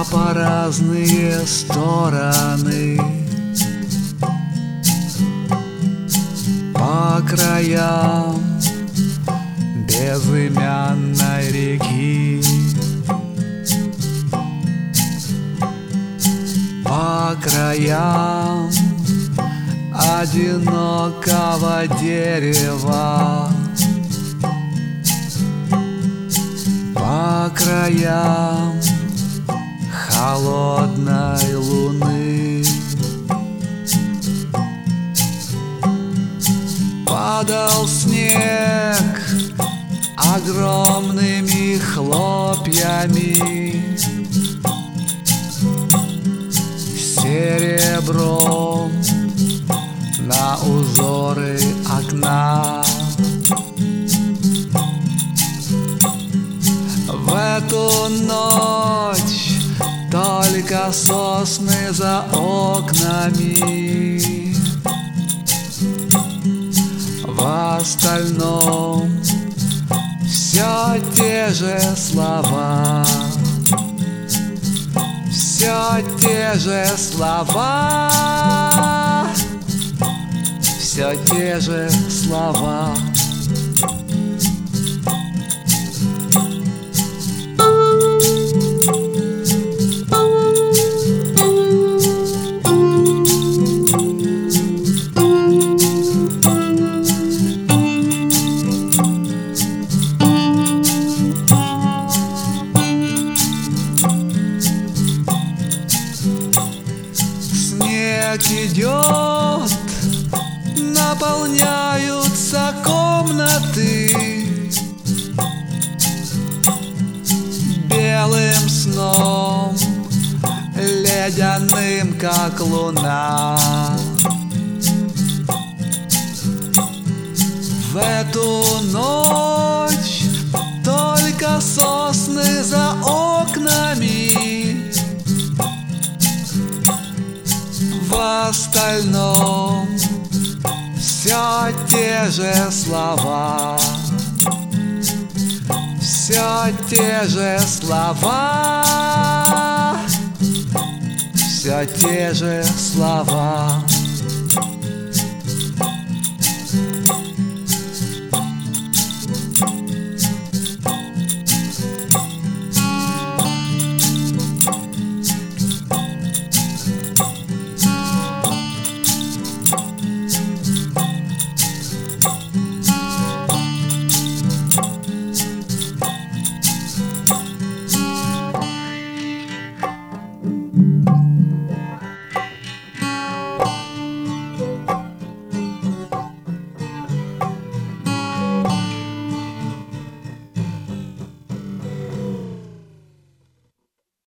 а по разные стороны, по краям безымянной реки, по краям одинокого дерева, по краям холодной луны. Падал снег огромными хлопьями, серебром на узоры окна. В эту ночь только сосны за окнами, в остальном все те же слова, все те же слова, все те же слова. Снег идет, наполняются комнаты белым сном, ледяным, как луна. В эту ночь только сосны за окнами, в остальном все те же слова, все те же слова, все те же слова.